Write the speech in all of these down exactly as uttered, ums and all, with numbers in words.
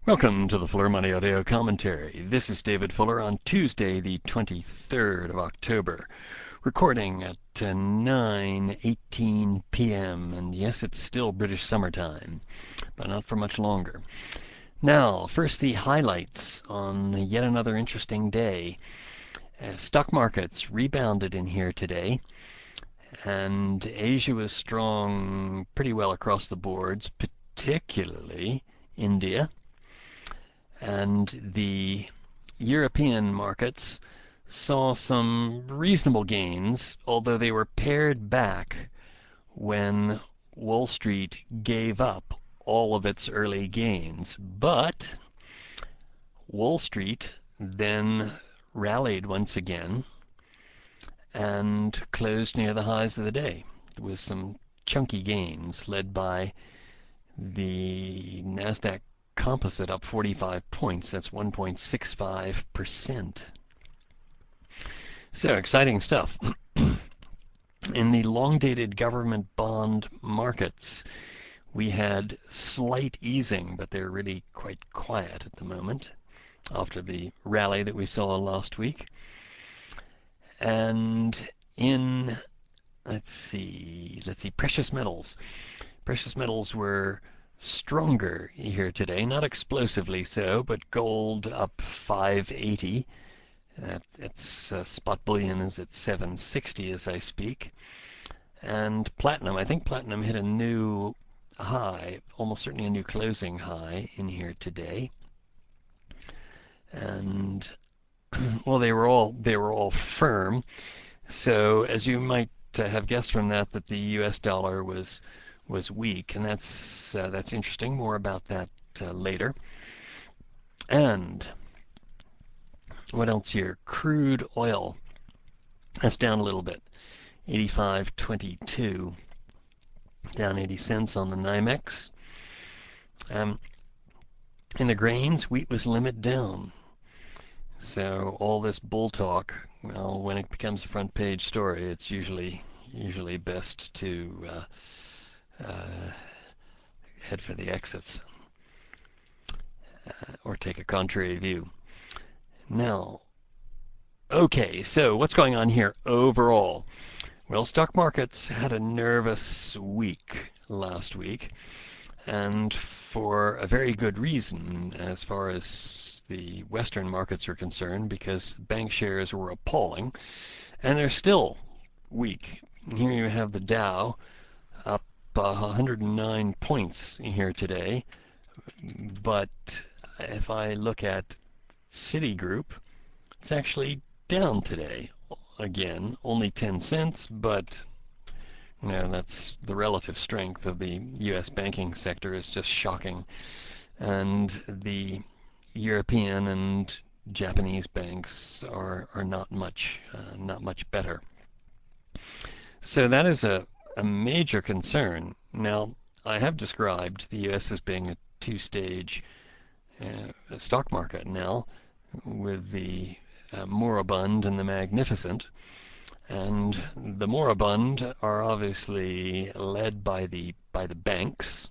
Welcome to the Fuller Money Audio Commentary. This is David Fuller on Tuesday, the twenty-third of October, recording at uh, nine eighteen p m And yes, it's still British summertime, but not for much longer. Now, first the highlights on yet another interesting day. Uh, stock markets rebounded in here today, and Asia was strong pretty well across the boards, particularly India. And the European markets saw some reasonable gains, although they were pared back when Wall Street gave up all of its early gains. But Wall Street then rallied once again and closed near the highs of the day with some chunky gains led by the NASDAQ Composite up forty-five points. That's one point six five percent. So exciting stuff. In the long-dated government bond markets, we had slight easing, but they're really quite quiet at the moment after the rally that we saw last week. And in, let's see, let's see, precious metals. Precious metals were stronger here today, not explosively so, but gold up five eighty. That, it's uh, spot bullion is at seven sixty as I speak. And platinum, I think platinum hit a new high, almost certainly a new closing high in here today. And well, they were all they were all firm. So as you might uh, have guessed from that, that the U S dollar was was weak, and that's uh, that's interesting. More about that uh, later. And what else here? Crude oil. That's down a little bit. eighty-five twenty-two, down eighty cents on the NYMEX. Um, in the grains, wheat was limit down. So all this bull talk, well, when it becomes a front page story, it's usually usually best to uh, Uh, head for the exits uh, or take a contrary view. Now, okay, so what's going on here overall? Well, stock markets had a nervous week last week, and for a very good reason as far as the Western markets are concerned, because bank shares were appalling, and they're still weak. Here you have the Dow up Uh, one hundred nine points here today, but if I look at Citigroup, it's actually down today. Again, only ten cents, but you know, that's the relative strength of the U S banking sector is just shocking. And the European and Japanese banks are are not much uh, not much better. So that is a a major concern. Now, I have described the U S as being a two-stage uh, stock market now, with the uh, moribund and the magnificent. And the moribund are obviously led by the by the banks,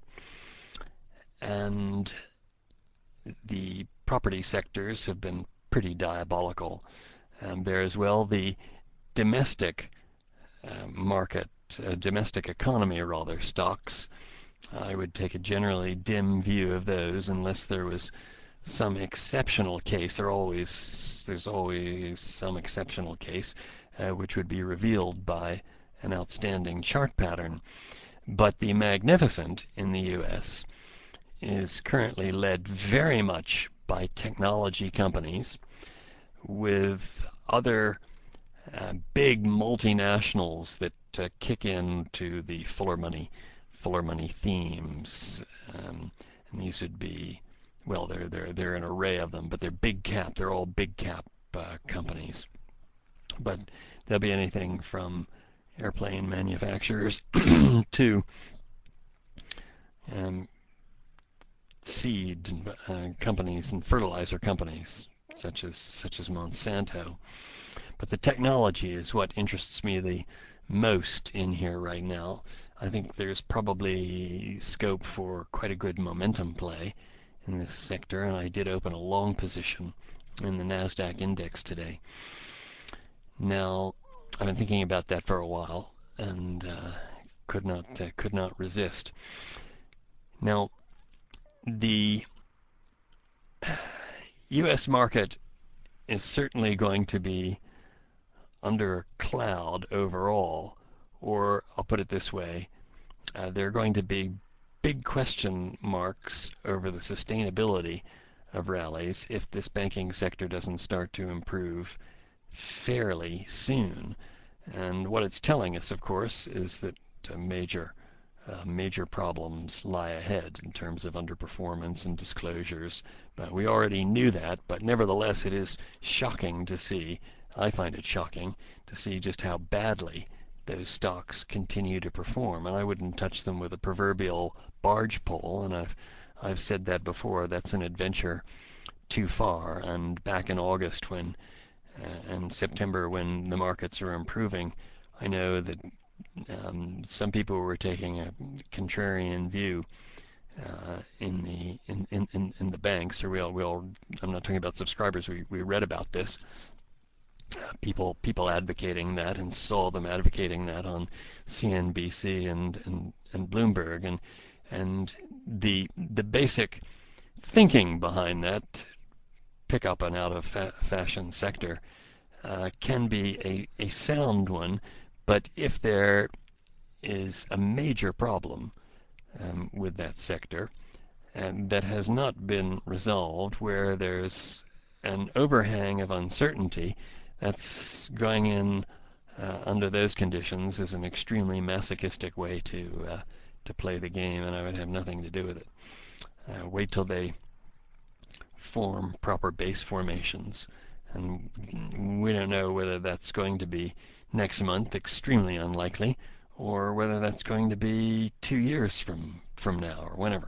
and the property sectors have been pretty diabolical. Um, there as well, the domestic uh, market Uh, domestic economy rather stocks. I would take a generally dim view of those unless there was some exceptional case. There always there's always some exceptional case uh, which would be revealed by an outstanding chart pattern. But the magnificent in the U S is currently led very much by technology companies, with other uh, big multinationals that uh, kick into the Fuller Money, Fuller Money themes. Um, and these would be, well, they're they're they're an array of them, but they're big cap. They're all big cap uh, companies. But there'll be anything from airplane manufacturers to um, seed uh, companies and fertilizer companies, such as such as Monsanto. But the technology is what interests me the most in here right now. I think there's probably scope for quite a good momentum play in this sector, and I did open a long position in the NASDAQ index today. Now, I've been thinking about that for a while, and uh, could not uh, could not resist. Now, the U S market is certainly going to be under a cloud overall, or I'll put it this way, uh, there are going to be big question marks over the sustainability of rallies if this banking sector doesn't start to improve fairly soon. And what it's telling us, of course, is that uh, major uh, major problems lie ahead in terms of underperformance and disclosures. But we already knew that, but nevertheless it is shocking to see, I find it shocking, to see just how badly those stocks continue to perform. And I wouldn't touch them with a proverbial barge pole, and I've I've said that before. That's an adventure too far. And back in August when uh, and September when the markets are improving, I know that um, some people were taking a contrarian view uh, in the in, in, in the banks. Or we all, we all, I'm not talking about subscribers. We we read about this. People people advocating that, and saw them advocating that on C N B C and and, and Bloomberg, and and the the basic thinking behind that pick up an out of fa- fashion sector uh, can be a, a sound one, but if there is a major problem um, with that sector and that has not been resolved, where there's an overhang of uncertainty, that's going in uh, under those conditions is an extremely masochistic way to uh, to play the game, and I would have nothing to do with it. Uh, wait till they form proper base formations, and we don't know whether that's going to be next month, extremely unlikely, or whether that's going to be two years from from now or whenever.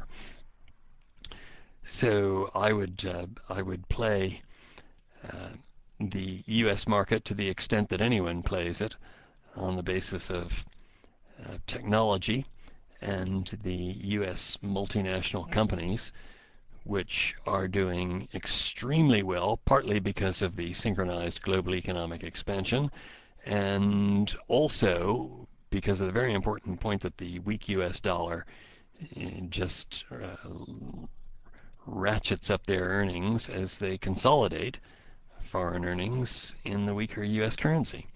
So I would uh, I would play uh, the U S market to the extent that anyone plays it on the basis of uh, technology and the U S multinational companies, which are doing extremely well, partly because of the synchronized global economic expansion, and also because of the very important point that the weak U S dollar just uh, ratchets up their earnings as they consolidate foreign earnings in the weaker U S currency.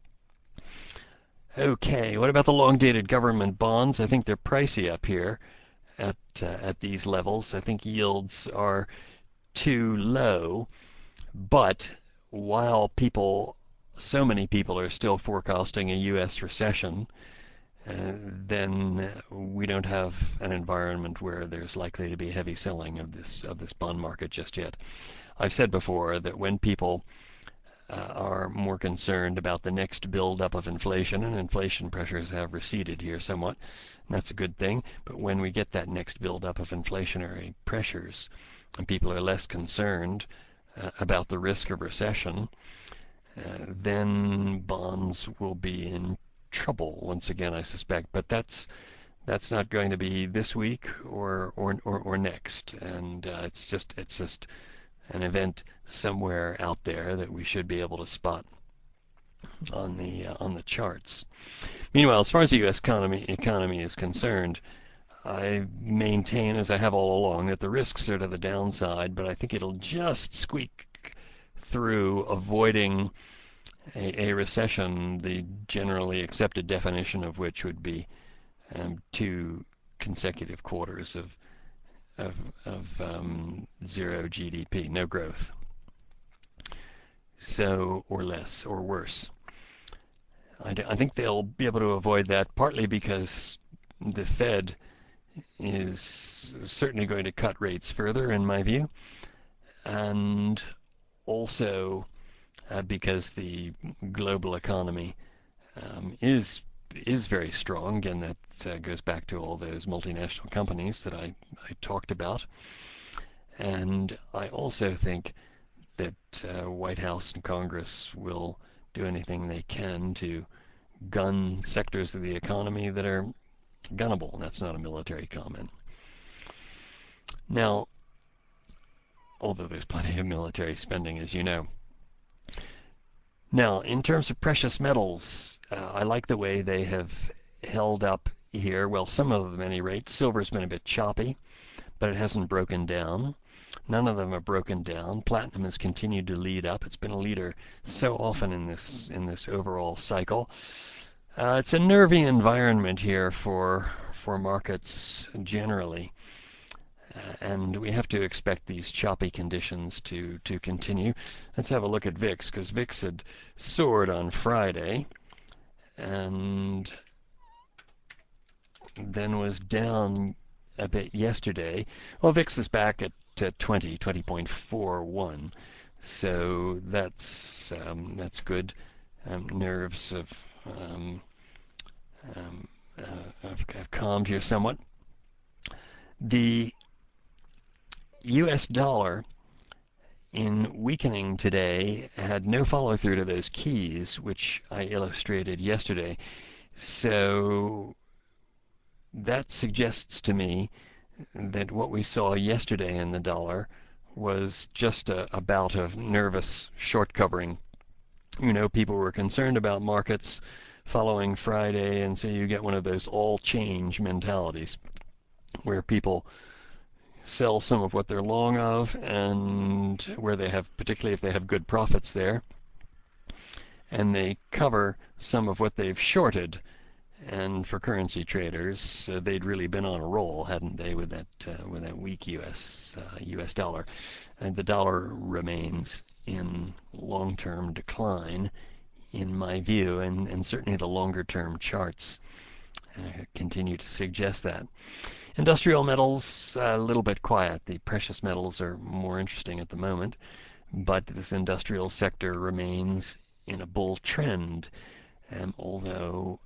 Okay, what about the long-dated government bonds? I think they're pricey up here at uh, at these levels. I think yields are too low, but while people, so many people are still forecasting a U S recession, uh, then we don't have an environment where there's likely to be heavy selling of this of this bond market just yet. I've said before that when people uh, are more concerned about the next build-up of inflation, and inflation pressures have receded here somewhat, and that's a good thing, but when we get that next build-up of inflationary pressures and people are less concerned uh, about the risk of recession, uh, then bonds will be in trouble once again, I suspect. But that's that's not going to be this week or or or, or next, and uh, it's just it's just an event somewhere out there that we should be able to spot on the uh, on the charts. Meanwhile, as far as the U S economy economy is concerned, I maintain, as I have all along, that the risks are to the downside, but I think it'll just squeak through, avoiding a, a recession, the generally accepted definition of which would be um, two consecutive quarters of of, of um, zero G D P, no growth. So, or less, or worse. I, I think they'll be able to avoid that, partly because the Fed is certainly going to cut rates further, in my view, and also uh, because the global economy um, is is very strong. Again, that uh, goes back to all those multinational companies that I, I talked about. And I also think that uh, White House and Congress will do anything they can to gun sectors of the economy that are gunnable. That's not a military comment. Now, although there's plenty of military spending, as you know. Now, in terms of precious metals, uh, I like the way they have held up here. Well, some of them at any rate. Silver's been a bit choppy, but it hasn't broken down. None of them have broken down. Platinum has continued to lead up. It's been a leader so often in this in this overall cycle. Uh, it's a nervy environment here for for markets generally. Uh, and we have to expect these choppy conditions to, to continue. Let's have a look at V I X, because V I X had soared on Friday and then was down a bit yesterday. Well, V I X is back at uh, twenty, twenty point four one, so that's um, that's good. Um, nerves have, um, um, uh, have, have calmed here somewhat. The U S dollar in weakening today had no follow through to those keys, which I illustrated yesterday. So that suggests to me that what we saw yesterday in the dollar was just a, a bout of nervous short covering. You know, people were concerned about markets following Friday, and so you get one of those all change mentalities where people sell some of what they're long of, and where they have, particularly if they have good profits there, and they cover some of what they've shorted. And for currency traders, uh, they'd really been on a roll, hadn't they, with that uh, with that weak U S uh, U S dollar. And the dollar remains in long-term decline, in my view, and, and certainly the longer-term charts uh, continue to suggest that. Industrial metals, a little bit quiet. The precious metals are more interesting at the moment, but this industrial sector remains in a bull trend, um, although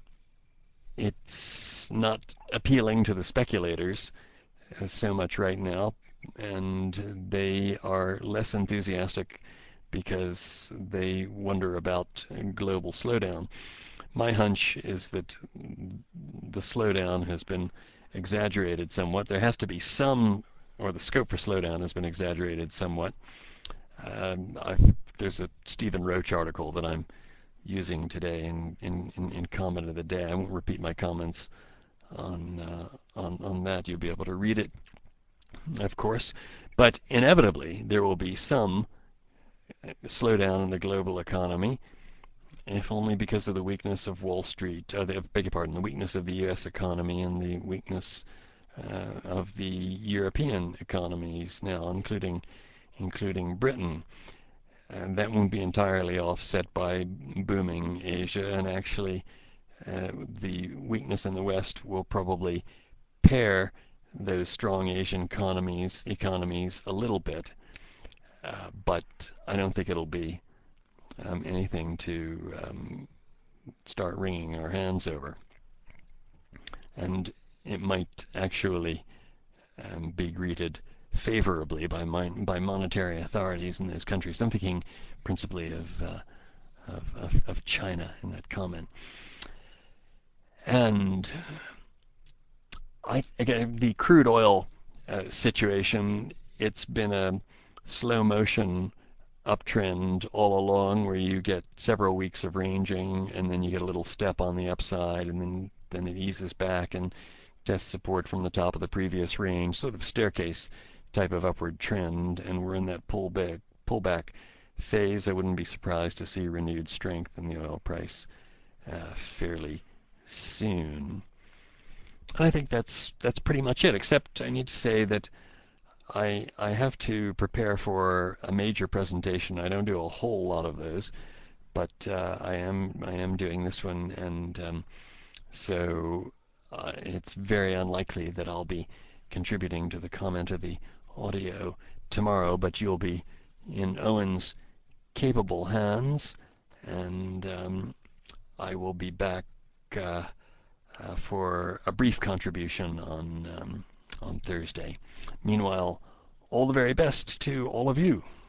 it's not appealing to the speculators uh, so much right now, and they are less enthusiastic because they wonder about a global slowdown. My hunch is that the slowdown has been exaggerated somewhat. There has to be some, or the scope for slowdown has been exaggerated somewhat. Um, I've, there's a Stephen Roach article that I'm using today in, in, in, in comment of the day. I won't repeat my comments on, uh, on, on that. You'll be able to read it, of course. But inevitably, there will be some slowdown in the global economy, if only because of the weakness of Wall Street, uh, the, beg your pardon, the weakness of the U S economy and the weakness uh, of the European economies now, including including Britain. And that won't be entirely offset by booming Asia, and actually uh, the weakness in the West will probably pair those strong Asian economies economies a little bit, uh, but I don't think it'll be um, anything to um, start wringing our hands over. And it might actually um, be greeted favorably by mon- by monetary authorities in those countries. I'm thinking principally of, uh, of, of of China in that comment. And I again, the crude oil uh, situation, it's been a slow motion uptrend all along, where you get several weeks of ranging and then you get a little step on the upside, and then then it eases back and tests support from the top of the previous range, sort of staircase type of upward trend, and we're in that pullback pullback phase. I wouldn't be surprised to see renewed strength in the oil price uh, fairly soon. And I think that's that's pretty much it, except I need to say that I I have to prepare for a major presentation. I don't do a whole lot of those, but uh, I am I am doing this one, and um, so uh, it's very unlikely that I'll be contributing to the comment of the audio tomorrow, but you'll be in Owen's capable hands, and um, I will be back uh, uh, for a brief contribution on um, on Thursday. Meanwhile, all the very best to all of you.